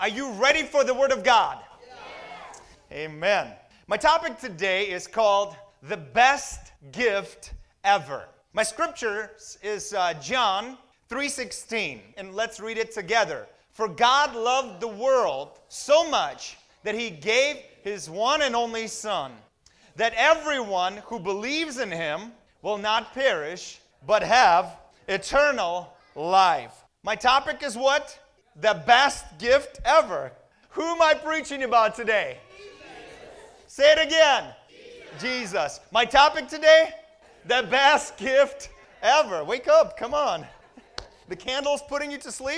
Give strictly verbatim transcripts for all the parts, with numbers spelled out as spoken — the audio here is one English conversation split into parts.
Are you ready for the Word of God? Yes. Amen. My topic today is called The Best Gift Ever. My scripture is uh, John three sixteen, and let's read it together. For God loved the world so much that He gave His one and only Son, that everyone who believes in Him will not perish, but have eternal life. My topic is what? The best gift ever. Who am I preaching about today? Jesus. Say it again. Jesus. Jesus. My topic today? The best gift ever. Wake up, come on. The candle's putting you to sleep?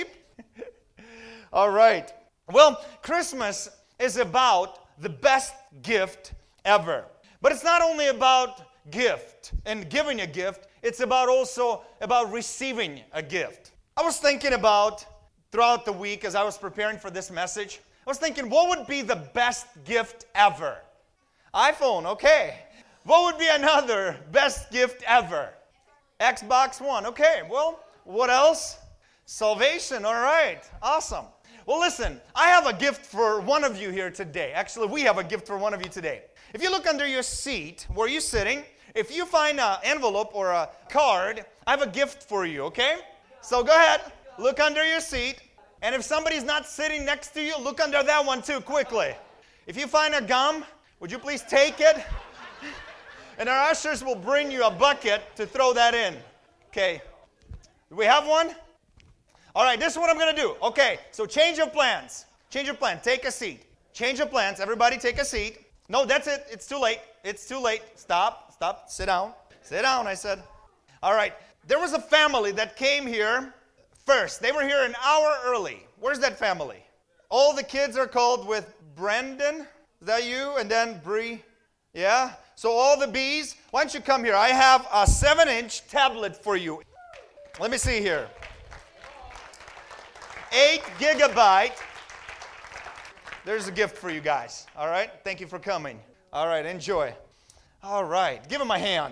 All right. Well, Christmas is about the best gift ever. But it's not only about gift and giving a gift, it's about also about receiving a gift. I was thinking about, throughout the week as I was preparing for this message, I was thinking, what would be the best gift ever? iPhone, okay. What would be another best gift ever? Xbox One, okay. Well, what else? Salvation, all right. Awesome. Well, listen, I have a gift for one of you here today. Actually, we have a gift for one of you today. If you look under your seat, where you're sitting, if you find an envelope or a card, I have a gift for you, okay? So go ahead, look under your seat, and if somebody's not sitting next to you, look under that one too, quickly. If you find a gum, would you please take it? And our ushers will bring you a bucket to throw that in. Okay, do we have one? All right, this is what I'm going to do. Okay, so change of plans. Change of plan. Take a seat. Change of plans. Everybody take a seat. No, that's it. It's too late. It's too late. Stop. Stop. Sit down. Sit down, I said. All right. There was a family that came here first. They were here an hour early. Where's that family? All the kids are called with Brendan. Is that you? And then Bree. Yeah? So all the B's, why don't you come here? I have a seven-inch tablet for you. Let me see here. Eight gigabyte. There's a gift for you guys. All right? Thank you for coming. All right, enjoy. All right, give him a hand.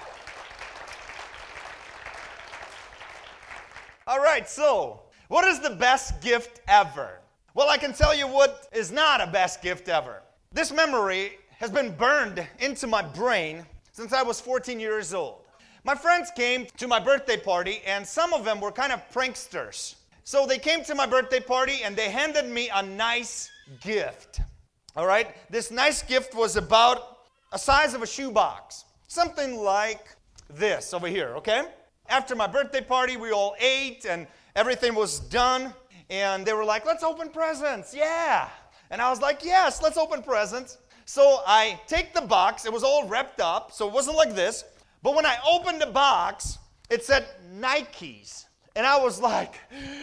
All right, so what is the best gift ever? Well, I can tell you what is not a best gift ever. This memory has been burned into my brain since I was fourteen years old. My friends came to my birthday party, and some of them were kind of pranksters. So they came to my birthday party, and they handed me a nice gift. All right? This nice gift was about a size of a shoebox. Something like this over here, okay? After my birthday party, we all ate, and everything was done. And they were like, let's open presents. Yeah. And I was like, yes, let's open presents. So I take the box. It was all wrapped up, so it wasn't like this. But when I opened the box, it said Nikes. And I was like,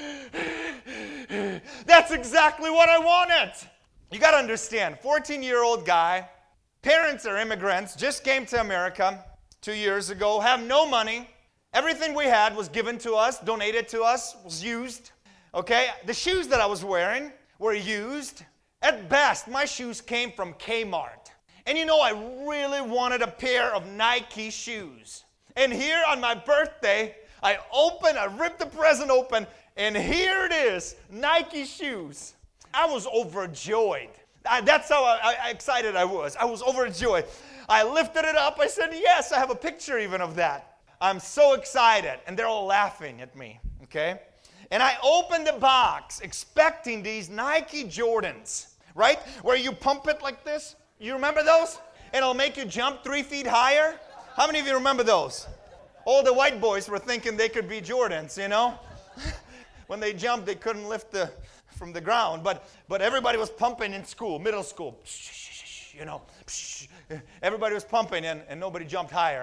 that's exactly what I wanted. You got to understand, fourteen-year-old guy, parents are immigrants, just came to America two years ago, have no money. Everything we had was given to us, donated to us, was used. Okay, the shoes that I was wearing were used. At best, my shoes came from Kmart. And you know, I really wanted a pair of Nike shoes. And here on my birthday, I opened, I ripped the present open, and here it is, Nike shoes. I was overjoyed. I, that's how I, I, excited I was. I was overjoyed. I lifted it up. I said, yes, I have a picture even of that. I'm so excited. And they're all laughing at me, okay? And I opened the box expecting these Nike Jordans, right? Where you pump it like this. You remember those? And it'll make you jump three feet higher. How many of you remember those? All the white boys were thinking they could be Jordans, you know? When they jumped, they couldn't lift the from the ground. But but everybody was pumping in school, middle school. You know, everybody was pumping and, and nobody jumped higher.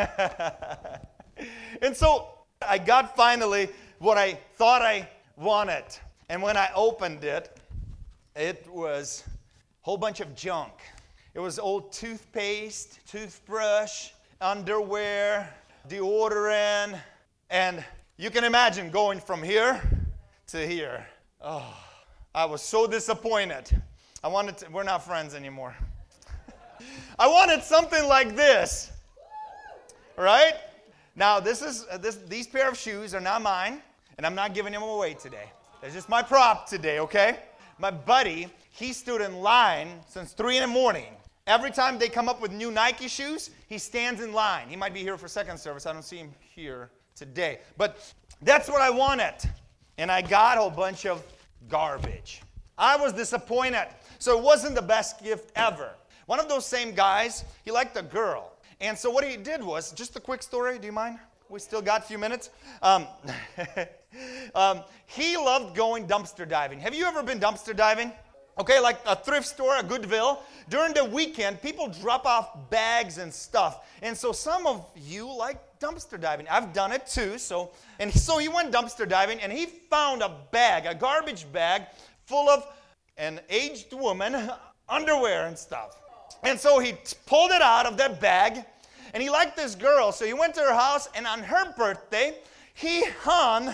And so I got finally what I thought I wanted. And when I opened it, it was a whole bunch of junk. It was old toothpaste, toothbrush, underwear, deodorant, and you can imagine going from here to here. Oh, I was so disappointed. I wanted to, we're not friends anymore. I wanted something like this, right? Now, this is uh, this, these pair of shoes are not mine, and I'm not giving them away today. They're just my prop today, okay? My buddy, he stood in line since three in the morning. Every time they come up with new Nike shoes, he stands in line. He might be here for second service. I don't see him here today. But that's what I wanted. And I got a whole bunch of garbage. I was disappointed. So it wasn't the best gift ever. One of those same guys, he liked a girl. And so what he did was, just a quick story, do you mind? We still got a few minutes. Um, um, he loved going dumpster diving. Have you ever been dumpster diving? Okay, like a thrift store, a Goodwill. During the weekend, people drop off bags and stuff. And so some of you like dumpster diving. I've done it too. So, and so he went dumpster diving, and he found a bag, a garbage bag, full of an aged woman underwear and stuff. And so he pulled it out of that bag, and he liked this girl. So he went to her house, and on her birthday, he hung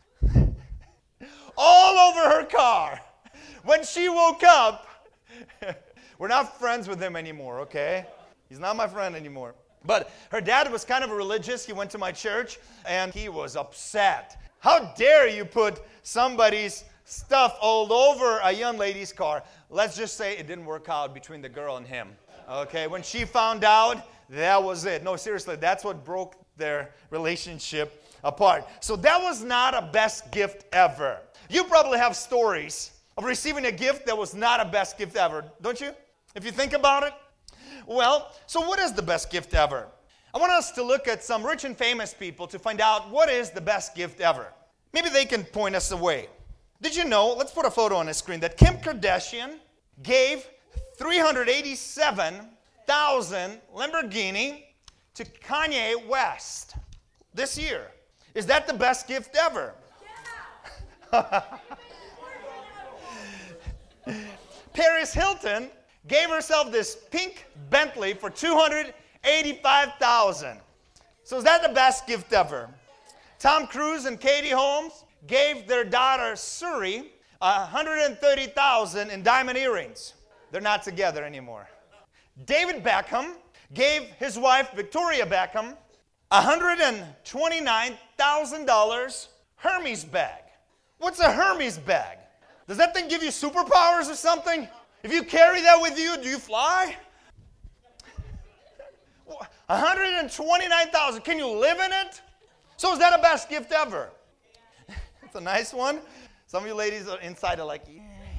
all over her car. When she woke up, we're not friends with him anymore, okay? He's not my friend anymore. But her dad was kind of religious. He went to my church, and he was upset. How dare you put somebody's stuff all over a young lady's car? Let's just say it didn't work out between the girl and him, okay? When she found out, that was it. No, seriously, that's what broke their relationship apart. So that was not a best gift ever. You probably have stories of receiving a gift that was not a best gift ever, don't you? If you think about it. Well, so what is the best gift ever? I want us to look at some rich and famous people to find out what is the best gift ever. Maybe they can point us away. Did you know, let's put a photo on the screen, that Kim Kardashian gave three hundred eighty-seven thousand Lamborghini to Kanye West this year. Is that the best gift ever? Yeah. Paris Hilton gave herself this pink Bentley for two hundred eighty-five thousand dollars. So is that the best gift ever? Tom Cruise and Katie Holmes gave their daughter Suri one hundred thirty thousand dollars in diamond earrings. They're not together anymore. David Beckham gave his wife Victoria Beckham one hundred twenty-nine thousand dollars Hermes bag. What's a Hermes bag? Does that thing give you superpowers or something? If you carry that with you, do you fly? one hundred twenty-nine thousand dollars. Can you live in it? So is that a best gift ever? It's a nice one. Some of you ladies are inside are like,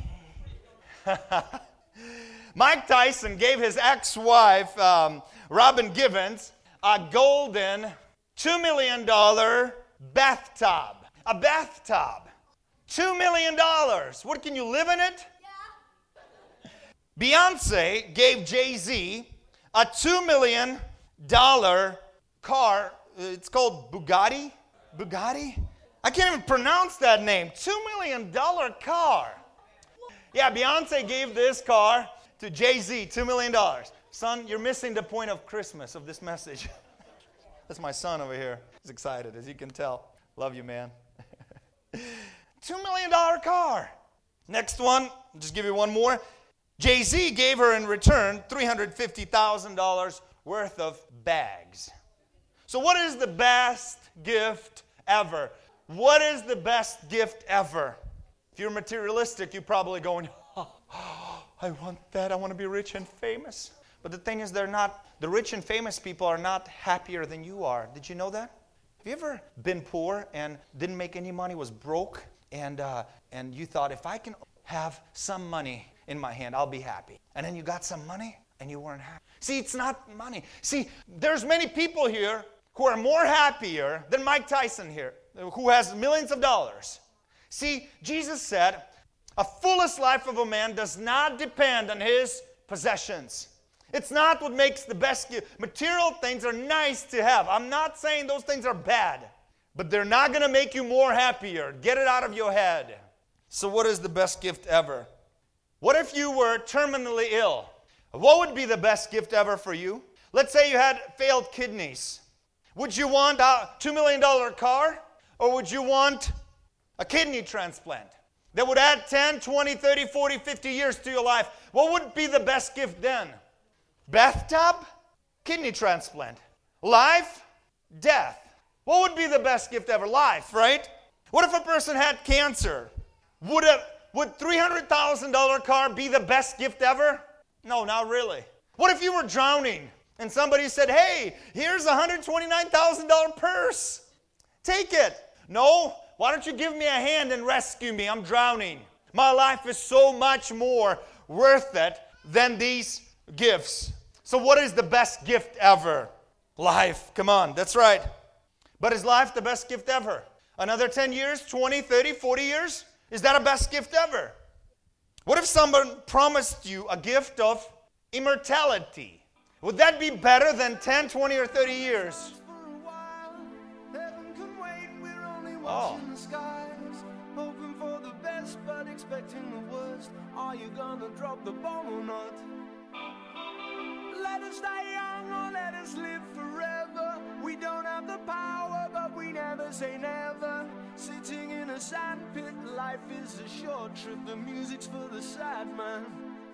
yeah. Mike Tyson gave his ex-wife, um, Robin Givens, a golden two million dollars bathtub. A bathtub. two million dollars. What, can you live in it? Yeah. Beyonce gave Jay-Z a two million dollars car. It's called Bugatti. Bugatti? I can't even pronounce that name. two million dollars car. Yeah, Beyonce gave this car to Jay-Z, two million dollars. Son, you're missing the point of Christmas of this message. That's my son over here. He's excited, as you can tell. Love you, man. two million dollars car. Next one, I'll just give you one more. Jay-Z gave her in return three hundred fifty thousand dollars worth of bags. So what is the best gift ever? What is the best gift ever? If you're materialistic, you're probably going, oh, oh, I want that. I want to be rich and famous. But the thing is, they're not, the rich and famous people are not happier than you are. Did you know that? Have you ever been poor and didn't make any money, was broke, and, uh, and you thought, if I can have some money in my hand, I'll be happy. And then you got some money and you weren't happy. See, it's not money. See, there's many people here who are more happier than Mike Tyson here, who has millions of dollars. See, Jesus said, a foolish life of a man does not depend on his possessions. It's not what makes the best gift. Material things are nice to have. I'm not saying those things are bad, but they're not going to make you more happier. Get it out of your head. So what is the best gift ever? What if you were terminally ill? What would be the best gift ever for you? Let's say you had failed kidneys. Would you want a two million dollars car, or would you want a kidney transplant that would add ten, twenty, thirty, forty, fifty years to your life? What would be the best gift then? Bathtub? Kidney transplant. Life? Death. What would be the best gift ever? Life, right? What if a person had cancer? Would a would three hundred thousand dollar car be the best gift ever? No, not really. What if you were drowning and somebody said, hey, here's a one hundred twenty-nine thousand dollar purse. Take it. No, why don't you give me a hand and rescue me? I'm drowning. My life is so much more worth it than these gifts. So what is the best gift ever? Life. Come on, that's right. But is life the best gift ever? Another ten years, twenty, thirty, forty years? Is that a best gift ever? What if someone promised you a gift of immortality? Would that be better than ten, twenty, or thirty years? Oh. Hoping for the best, but expecting the worst. Are you gonna drop the bomb or not? Let us die young or let us live forever. We don't have the power, but we never say never. Sitting in a sandpit, life is a short trip. The music's for the sad man.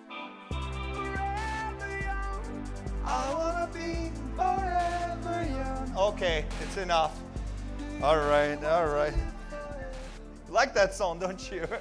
Forever young, I wanna be forever young. Okay, it's enough. All right, all right. You like that song, don't you?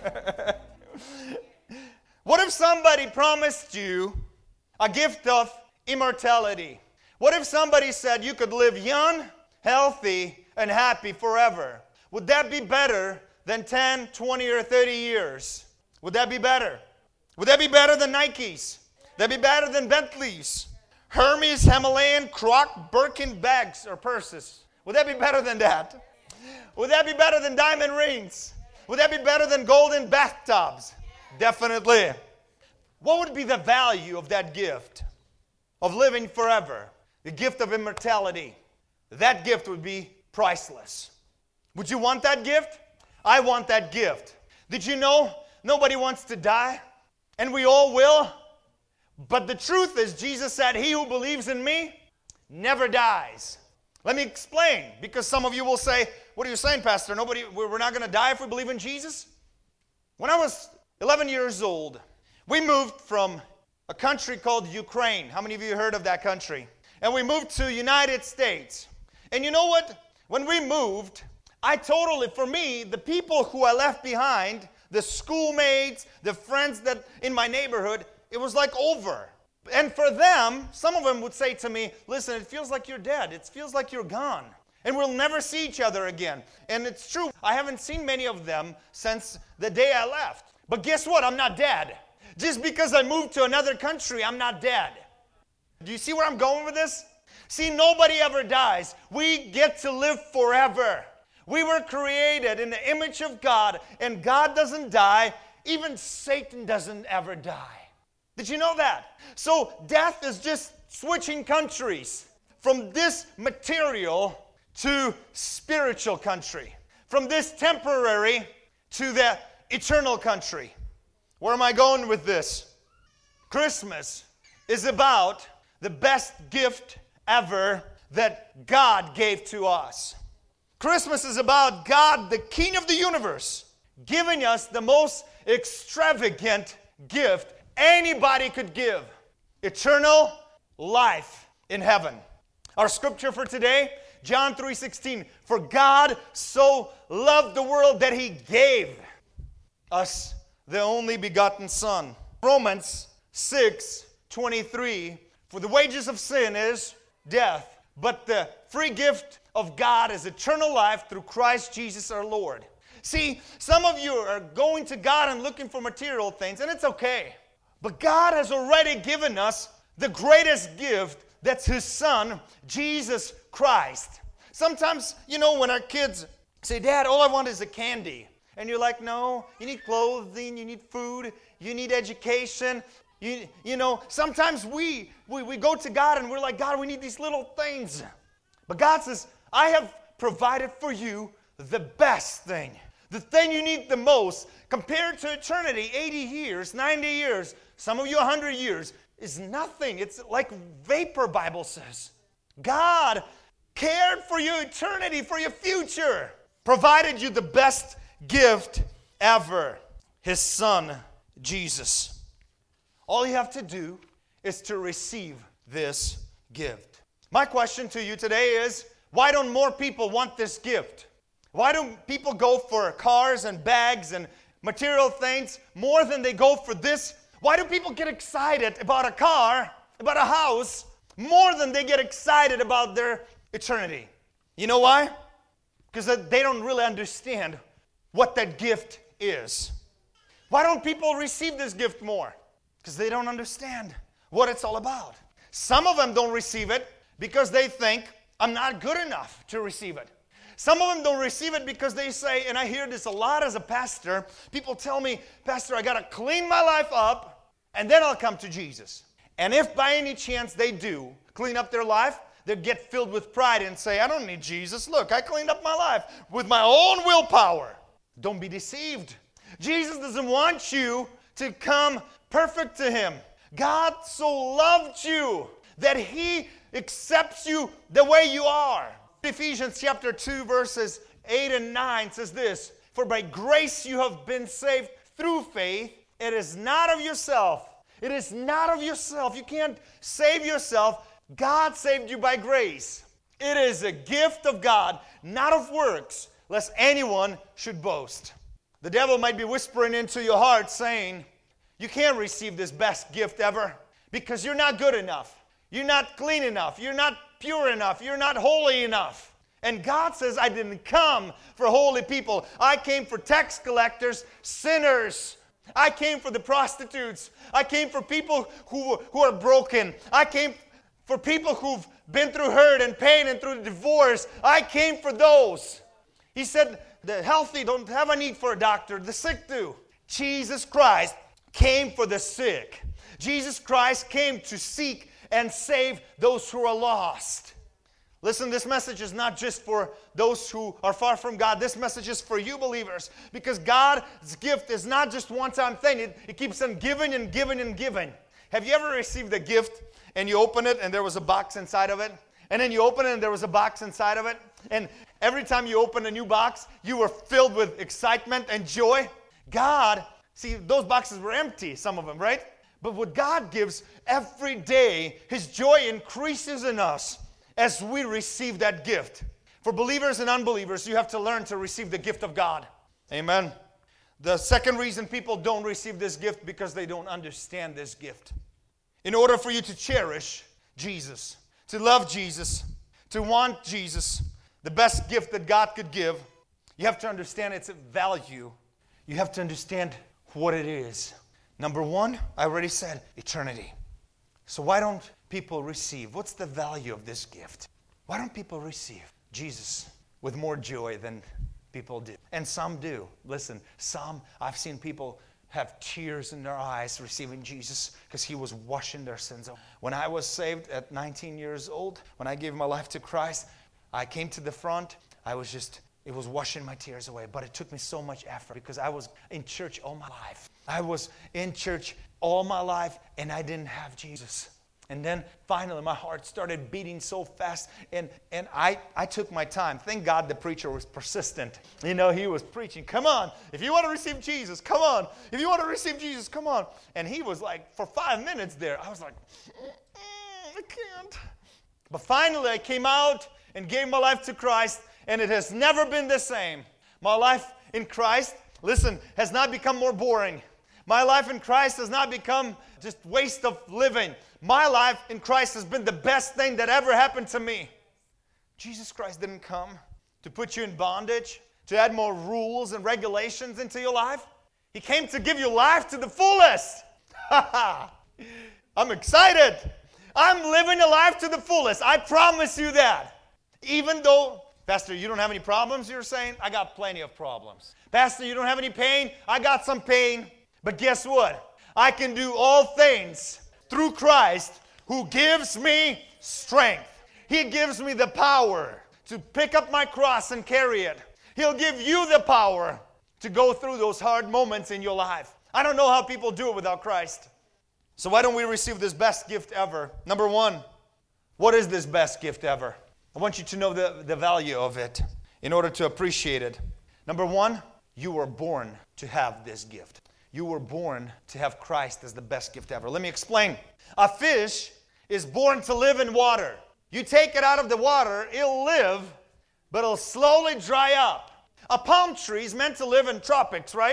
What if somebody promised you a gift of immortality? What if somebody said you could live young, healthy, and happy forever? Would that be better than ten, twenty, or thirty years? Would that be better? Would that be better than Nikes? Would that be better than Bentleys? Hermes, Himalayan, Croc, Birkin bags or purses? Would that be better than that? Would that be better than diamond rings? Would that be better than golden bathtubs? Definitely. What would be the value of that gift? Of living forever? The gift of immortality. That gift would be priceless. Would you want that gift? I want that gift. Did you know nobody wants to die? And we all will. But the truth is, Jesus said, he who believes in me never dies. Let me explain, because some of you will say, what are you saying, Pastor? Nobody, we're not going to die if we believe in Jesus? When I was eleven years old, we moved from a country called Ukraine. How many of you heard of that country? And we moved to United States. And you know what? When we moved, I totally, for me, the people who I left behind, the schoolmates, the friends that in my neighborhood, it was like over. And for them, some of them would say to me, listen, it feels like you're dead. It feels like you're gone. And we'll never see each other again. And it's true. I haven't seen many of them since the day I left. But guess what? I'm not dead. Just because I moved to another country, I'm not dead. Do you see where I'm going with this? See, nobody ever dies. We get to live forever. We were created in the image of God, and God doesn't die. Even Satan doesn't ever die. Did you know that? So death is just switching countries from this material to spiritual country, from this temporary to the eternal country. Where am I going with this? Christmas is about the best gift ever that God gave to us. Christmas is about God, the King of the universe, giving us the most extravagant gift anybody could give. Eternal life in heaven. Our scripture for today, John three sixteen. For God so loved the world that he gave us the only begotten Son. Romans six twenty-three. For the wages of sin is death, but the free gift of God is eternal life through Christ Jesus our Lord. See, some of you are going to God and looking for material things, and it's okay. But God has already given us the greatest gift. That's his Son, Jesus Christ. Sometimes, you know, when our kids say, Dad, all I want is a candy. And you're like, no, you need clothing, you need food, you need education. You, you know, sometimes we, we, we go to God and we're like, God, we need these little things. But God says, I have provided for you the best thing. The thing you need the most, compared to eternity, eighty years, ninety years, some of you one hundred years, is nothing. It's like vapor, Bible says. God cared for your eternity, for your future. Provided you the best gift ever. His Son, Jesus. All you have to do is to receive this gift. My question to you today is, why don't more people want this gift? Why don't people go for cars and bags and material things more than they go for this? Why do people get excited about a car, about a house, more than they get excited about their eternity? You know why? Because they don't really understand what that gift is. Why don't people receive this gift more? Because they don't understand what it's all about. Some of them don't receive it because they think, I'm not good enough to receive it. Some of them don't receive it because they say, and I hear this a lot as a pastor, people tell me, Pastor, I got to clean my life up and then I'll come to Jesus. And if by any chance they do clean up their life, they get filled with pride and say, I don't need Jesus. Look, I cleaned up my life with my own willpower. Don't be deceived. Jesus doesn't want you to come perfect to Him. God so loved you that He accepts you the way you are. Ephesians chapter two verses eight and nine says this, for by grace you have been saved through faith. It is not of yourself. It is not of yourself. You can't save yourself. God saved you by grace. It is a gift of God, not of works, lest anyone should boast. The devil might be whispering into your heart saying, you can't receive this best gift ever because you're not good enough. You're not clean enough. You're not pure enough. You're not holy enough. And God says, I didn't come for holy people. I came for tax collectors, sinners. I came for the prostitutes. I came for people who, who are broken. I came for people who've been through hurt and pain and through divorce. I came for those. He said, the healthy don't have a need for a doctor. The sick do. Jesus Christ came for the sick. Jesus Christ came to seek and save those who are lost. Listen, this message is not just for those who are far from God. This message is for you believers. Because God's gift is not just one-time thing. It, it keeps on giving and giving and giving. Have you ever received a gift and you open it and there was a box inside of it? And then you open it and there was a box inside of it? And every time you open a new box, you were filled with excitement and joy? God, see, those boxes were empty, some of them, right? But what God gives every day, His joy increases in us as we receive that gift. For believers and unbelievers, you have to learn to receive the gift of God. Amen. The second reason people don't receive this gift because they don't understand this gift. In order for you to cherish Jesus, to love Jesus, to want Jesus, the best gift that God could give, you have to understand its value. You have to understand what it is. Number one, I already said, eternity. So why don't people receive? What's the value of this gift? Why don't people receive Jesus with more joy than people do? And some do. Listen, some, I've seen people have tears in their eyes receiving Jesus because He was washing their sins away. When I was saved at nineteen years old, when I gave my life to Christ, I came to the front. I was just, it was washing my tears away. But it took me so much effort because I was in church all my life. I was in church all my life and I didn't have Jesus. And then finally my heart started beating so fast and, and I, I took my time. Thank God the preacher was persistent. You know, he was preaching, come on, if you want to receive Jesus, come on. If you want to receive Jesus, come on. And he was like, for five minutes there, I was like, mm, I can't. But finally I came out and gave my life to Christ and it has never been the same. My life in Christ, listen, has not become more boring. My life in Christ has not become just waste of living. My life in Christ has been the best thing that ever happened to me. Jesus Christ didn't come to put you in bondage, to add more rules and regulations into your life. He came to give you life to the fullest. I'm excited. I'm living a life to the fullest. I promise you that. Even though, Pastor, you don't have any problems, you're saying? I got plenty of problems. Pastor, you don't have any pain? I got some pain. But guess what? I can do all things through Christ who gives me strength. He gives me the power to pick up my cross and carry it. He'll give you the power to go through those hard moments in your life. I don't know how people do it without Christ. So why don't we receive this best gift ever? Number one, what is this best gift ever? I want you to know the, the value of it in order to appreciate it. Number one, you were born to have this gift. You were born to have Christ as the best gift ever. Let me explain. A fish is born to live in water. You take it out of the water, it'll live, but it'll slowly dry up. A palm tree is meant to live in tropics, right?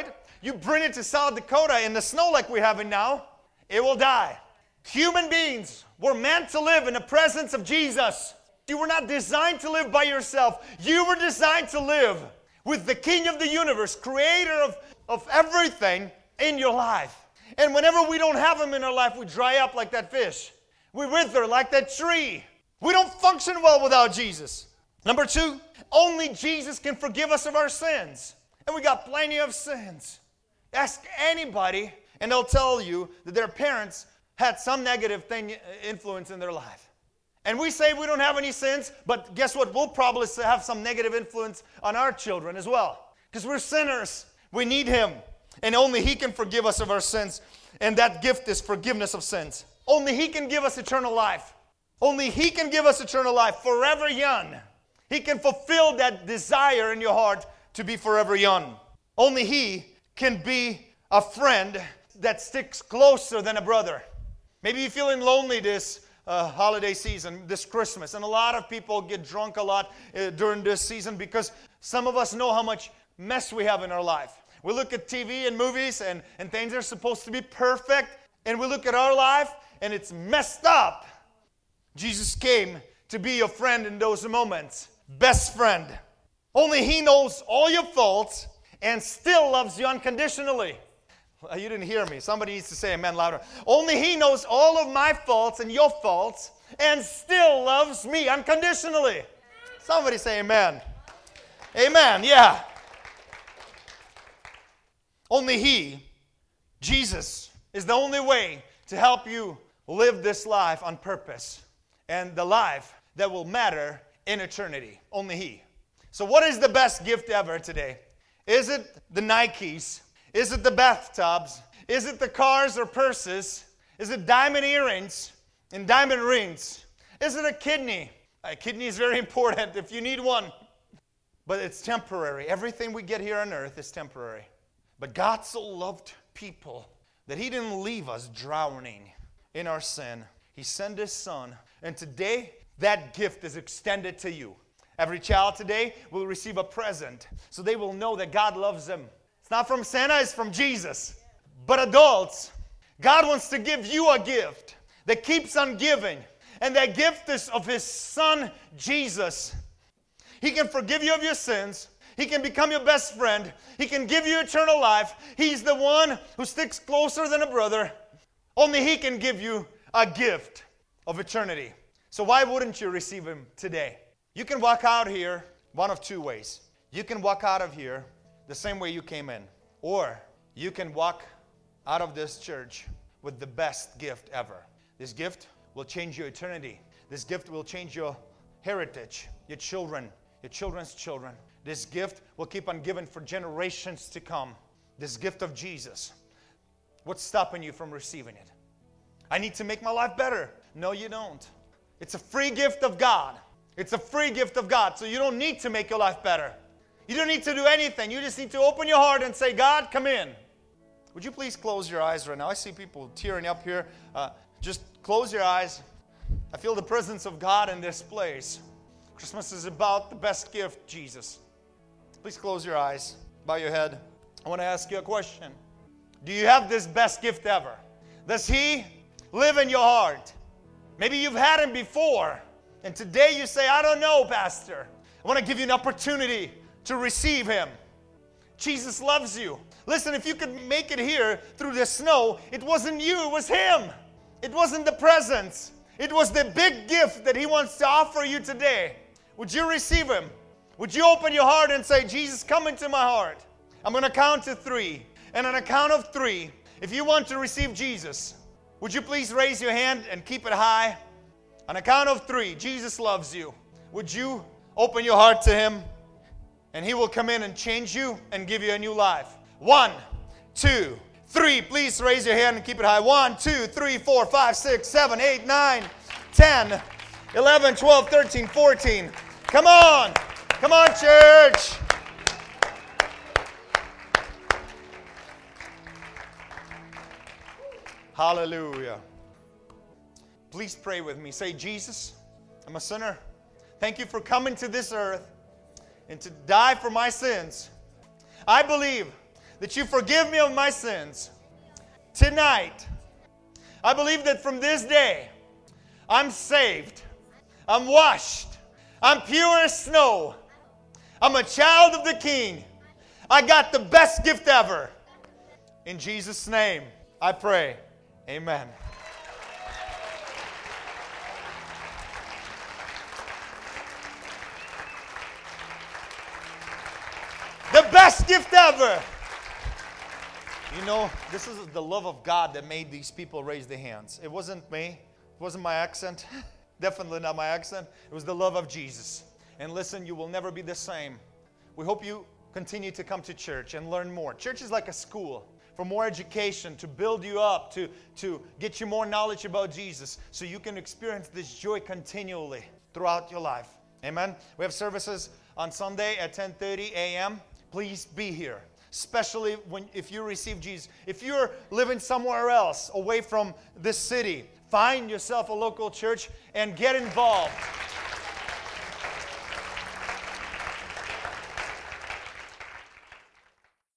you bring it to South Dakota in the snow like we're having now, it will die. Human beings were meant to live in the presence of Jesus. You were not designed to live by yourself. You were designed to live with the King of the universe, creator of, of everything in your life. And whenever we don't have Him in our life, we dry up like that fish. We wither like that tree. We don't function well without Jesus. Number two, only Jesus can forgive us of our sins. And we got plenty of sins. Ask anybody, and they'll tell you that their parents had some negative thing influence in their life. And we say we don't have any sins, but guess what? We'll probably have some negative influence on our children as well. Because we're sinners. We need Him. And only He can forgive us of our sins. And that gift is forgiveness of sins. Only He can give us eternal life. Only He can give us eternal life, forever young. He can fulfill that desire in your heart to be forever young. Only He can be a friend that sticks closer than a brother. Maybe you're feeling lonely this uh, holiday season, this Christmas. And a lot of people get drunk a lot uh, during this season because some of us know how much mess we have in our life. We look at T V and movies and, and things are supposed to be perfect. And we look at our life and it's messed up. Jesus came to be your friend in those moments. Best friend. Only He knows all your faults and still loves you unconditionally. You didn't hear me. Somebody needs to say amen louder. Only He knows all of my faults and your faults and still loves me unconditionally. Somebody say amen. Amen, yeah. Only He, Jesus, is the only way to help you live this life on purpose and the life that will matter in eternity. Only He. So what is the best gift ever today? Is it the Nikes? Is it the bathtubs? Is it the cars or purses? Is it diamond earrings and diamond rings? Is it a kidney? A kidney is very important if you need one. But it's temporary. Everything we get here on earth is temporary. But God so loved people that He didn't leave us drowning in our sin. He sent His Son. And today, that gift is extended to you. Every child today will receive a present. So they will know that God loves them. It's not from Santa, it's from Jesus. But adults, God wants to give you a gift that keeps on giving. And that gift is of His Son, Jesus. He can forgive you of your sins. He can become your best friend. He can give you eternal life. He's the one who sticks closer than a brother. Only He can give you a gift of eternity. So why wouldn't you receive Him today? You can walk out here one of two ways. You can walk out of here the same way you came in. Or you can walk out of this church with the best gift ever. This gift will change your eternity. This gift will change your heritage, your children, your children's children. This gift will keep on giving for generations to come. This gift of Jesus. What's stopping you from receiving it? I need to make my life better. No, you don't. It's a free gift of God. It's a free gift of God. So you don't need to make your life better. You don't need to do anything. You just need to open your heart and say, God, come in. Would you please close your eyes right now? I see people tearing up here. Uh, just close your eyes. I feel the presence of God in this place. Christmas is about the best gift, Jesus. Please close your eyes. Bow your head. I want to ask you a question. Do you have this best gift ever? Does He live in your heart? Maybe you've had Him before. And today you say, I don't know, Pastor. I want to give you an opportunity to receive Him. Jesus loves you. Listen, if you could make it here through the snow, it wasn't you, it was Him. It wasn't the presents. It was the big gift that He wants to offer you today. Would you receive Him? Would you open your heart and say, Jesus, come into my heart? I'm going to count to three. And on a count of three, if you want to receive Jesus, would you please raise your hand and keep it high? On a count of three, Jesus loves you. Would you open your heart to Him? And He will come in and change you and give you a new life. One, two, three. Please raise your hand and keep it high. One, two, three, four, five, six, seven, eight, nine, ten, eleven, twelve, thirteen, fourteen. Come on. Come on, church. Hallelujah. Please pray with me. Say, Jesus, I'm a sinner. Thank you for coming to this earth and to die for my sins. I believe that you forgive me of my sins. Tonight, I believe that from this day, I'm saved. I'm washed. I'm pure as snow. I'm a child of the King. I got the best gift ever. In Jesus' name, I pray. Amen. The best gift ever. You know, this is the love of God that made these people raise their hands. It wasn't me. It wasn't my accent. Definitely not my accent. It was the love of Jesus. And listen, you will never be the same. We hope you continue to come to church and learn more. Church is like a school for more education, to build you up, to, to get you more knowledge about Jesus so you can experience this joy continually throughout your life. Amen. We have services on Sunday at ten thirty a m Please be here. Especially when if you receive Jesus. If you're living somewhere else away from this city, find yourself a local church and get involved.